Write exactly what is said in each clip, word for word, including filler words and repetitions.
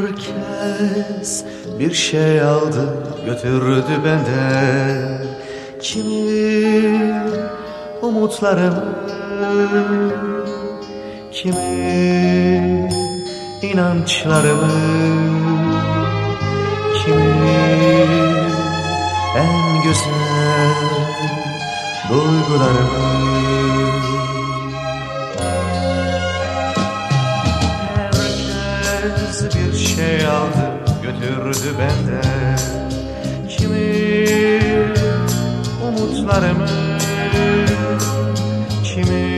Herkes bir şey aldı götürdü benden. Kimi umutlarımı, kimi inançlarımı, kimi en güzel duygularımı. Herkes bir şey aldı götürdü benden. Kimi umutlarımı, kimi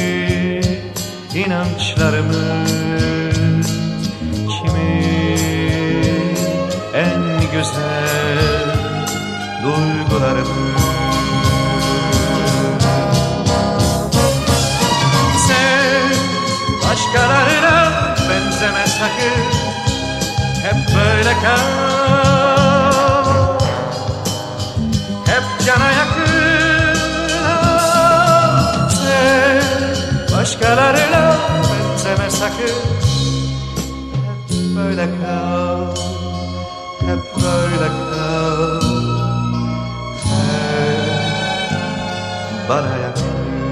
inançlarımı, kimi en güzel duygularımı. Sen başkalarına benzeme sakın, hep böyle kal, hep cana yakın. Sen başkalarına benzeme sakın, hep böyle kal, hep böyle kal, hep bana yakın.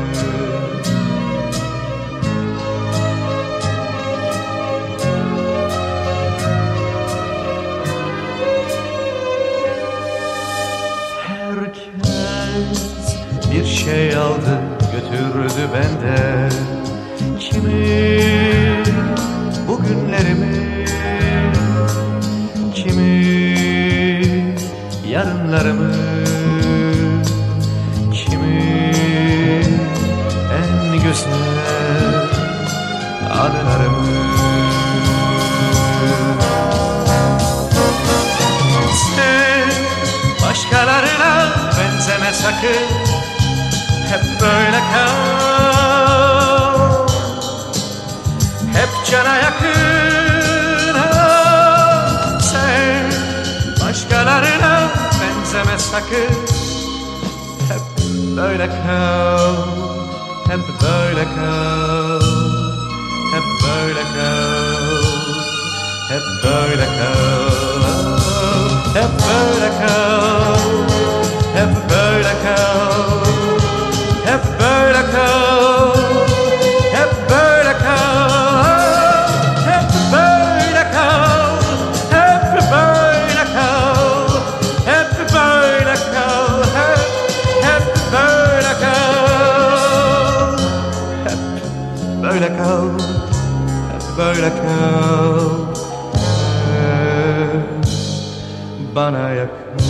Herkes bir şey aldı götürdü benden. Kimi bugünlerimi, kimi yarınlarımı, kimi en güzel anılarımı. Sen başkalarına benzeme sakın, hep böyle kal, hep cana yakın. Sen başkalarına benzeme sakın, hep böyle kal, hep böyle kal, hep böyle kal, hep böyle kal, hep böyle kal, hep böyle kal, hep böyle kal, hep böyle kal, hep böyle kal, hep böyle kal, hep böyle kal, hep hep böyle kal, hep böyle kal, hep böyle kal, hep bana yakın.